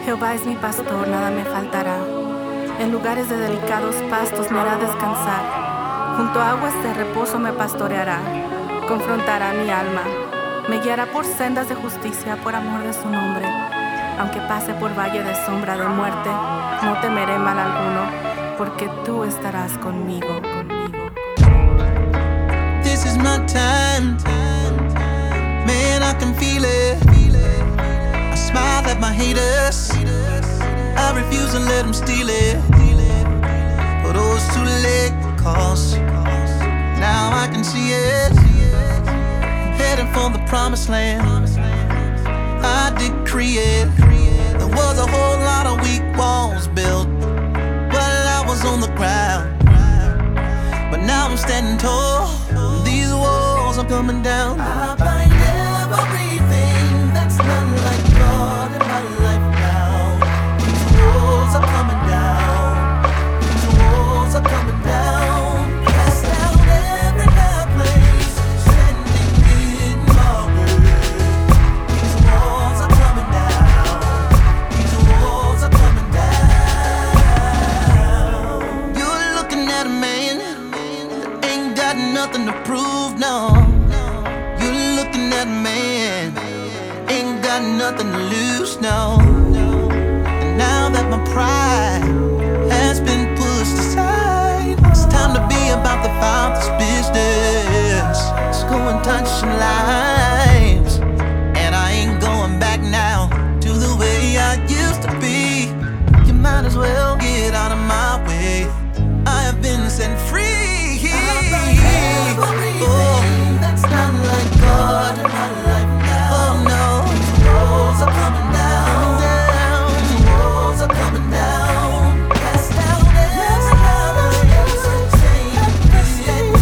Jehová es mi pastor, nada me faltará. En lugares de delicados pastos me hará descansar. Junto a aguas de reposo me pastoreará. Confrontará mi alma. Me guiará por sendas de justicia por amor de su nombre. Aunque pase por valle de sombra de muerte, no temeré mal alguno, porque tú estarás conmigo. This is my time. Man, I can feel it. I smile at my haters. I refuse to let them steal it. But oh, it's too late, cause now I can see it. I'm heading for the promised land. I decree it. There was a whole lot of weak walls built while I was on the ground. But now I'm standing tall. These walls are coming down. I bind everything that's not like God in my life now. These walls are coming down. These walls are coming down. Cast down every high place, standing in my way. These walls are coming down. These walls are coming down. You're looking at a man that ain't got nothing to prove, no. You're looking at a man, ain't got nothing to lose, no. And now that my pride has been pushed aside, it's time to be about the Father's business. Let's go and touch some lives. And I ain't going back now to the way I used to be. You might as well get out of my way. I have been set free. Oh, that's not like God in my life now. Oh no, these walls are coming down. These walls are coming down. Cast down every hesitation. These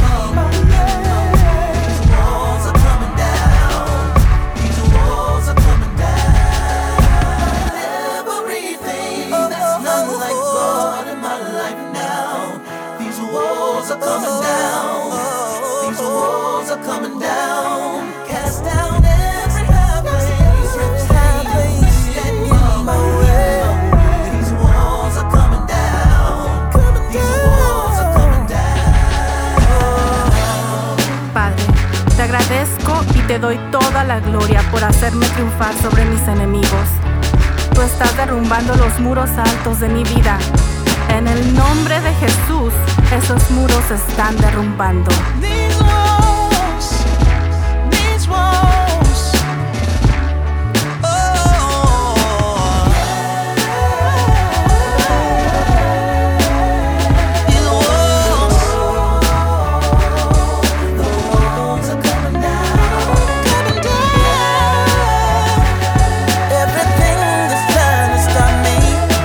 walls are coming down. These walls are coming down. Everything that's not like God in my life now. These walls are coming down. These walls are coming down. Cast down every high place, standing in my way. These walls are coming down. These walls are coming down. Padre, te agradezco y te doy toda la gloria por hacerme triunfar sobre mis enemigos. Tú estás derrumbando los muros altos de mi vida. En el nombre de Jesús, esos muros se están derrumbando. These walls, these walls. Oh, these walls. The walls are coming down, coming down. Everything that's trying to stop me,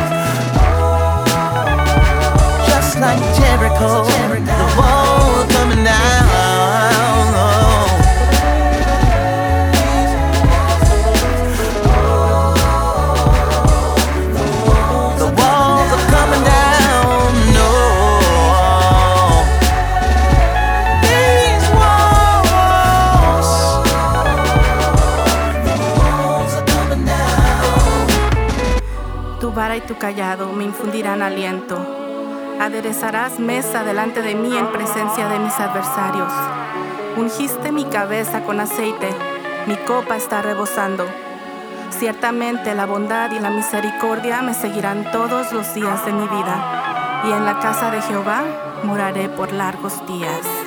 just like Jericho, the wall coming down. The walls are coming down. No, these walls. The walls are coming down. Tu vara y tu callado me infundirán aliento. Aderezarás mesa delante de mí en presencia de mis adversarios. Ungiste mi cabeza con aceite, mi copa está rebosando. Ciertamente la bondad y la misericordia me seguirán todos los días de mi vida, y en la casa de Jehová moraré por largos días.